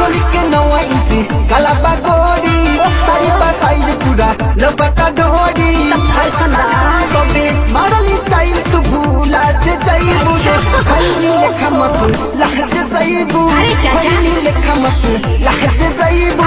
चोली के 9 इंची काला बागोरी सारी पासाई पूरा लपका ढोरी कबे मारली स्टाइल तू भूला से जाइबू खैनी लेखा मत लहज जाइबू खैनी लेखा मत लहज जाइबू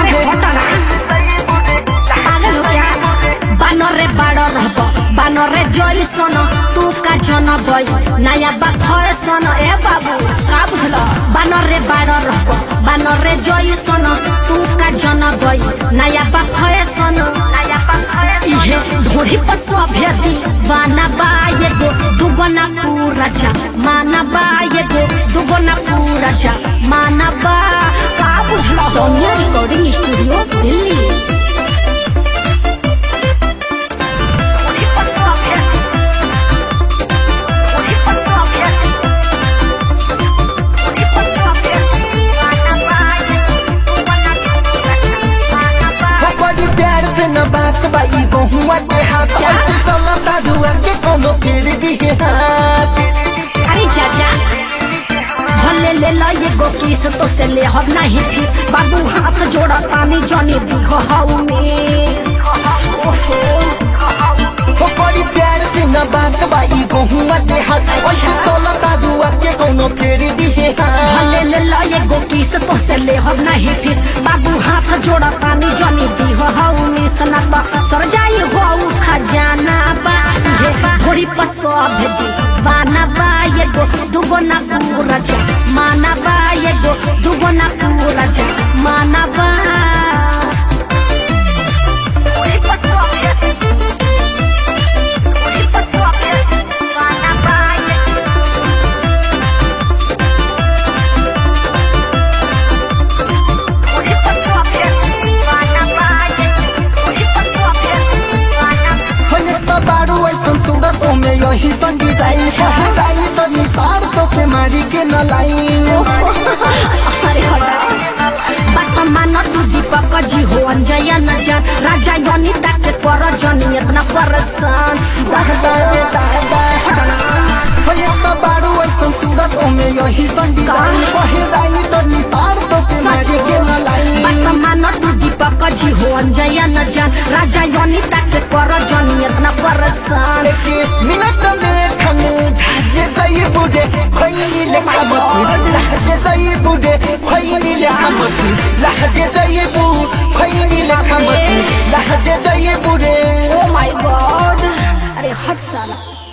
पागल हो गया बानरे बाड़ो रहबो बानरे जोई सोनो तू का जन बई नया बात है सोनो ए बाबू का बुझलो बानरे बाड़ो रहबो बानरे जोई सोनो तू का जन बई नया बात है सोनो इहे ढोड़ी पसवा भेदी वाना बाये गो दुगना पूरा जा माना बाये गो दुगना पूरा जा माना बा का बुझलो सोनिया रिकॉर्डिंग स्टूडियो दिल्ली बात बाई बहुआ के हाथ ऐसे चलता धुआ के कोनो फेर दी के हाथ अरे चाचा भले ले लो ये गो किस तो से ले हम नहीं फीस बाबू हाथ जोड़ा पानी जाने दी हो हाउ मिस हो बड़ी प्यार से न बात बाई बहुआ के हाथ ऐसे चलता धुआ के कोनो फेर दी के हाथ भले ले लो ये गो किस तो से ले हम नहीं फीस बाबू हाथ जोड़ा पानी जाने दी हो हाउ मिस ना तो सर जाई हो खजाना बा ये थोड़ी पसो भेदी वाना बा ये गो दुगना पूरा जा माना बा ये गो दुगना पूरा जा माना बा यही संगी जाई दाई तो निसार तो पे मारी के न लाइन अरे हटा बात मानो तू दीपक जी हो अंजया न जान राजा योनिता के पर जनी इतना परेशान दादा होले तो बारू ऐसन सूरत में यही संगी जाई कहे दाई तो निसार तो पे मारी के न लाइन बात मानो तू दीपक जी हो अंजया न जान राजा योनिता के पर जनी इतना परेशान मिनट में खंग धाजे जाई बुडे खैनी लेखा मत लहजे जाई बुडे खैनी लेखा मत लहजे जाई बु खैनी लेखा मत लहजे जाई बुडे ओ माय गॉड अरे हट साला।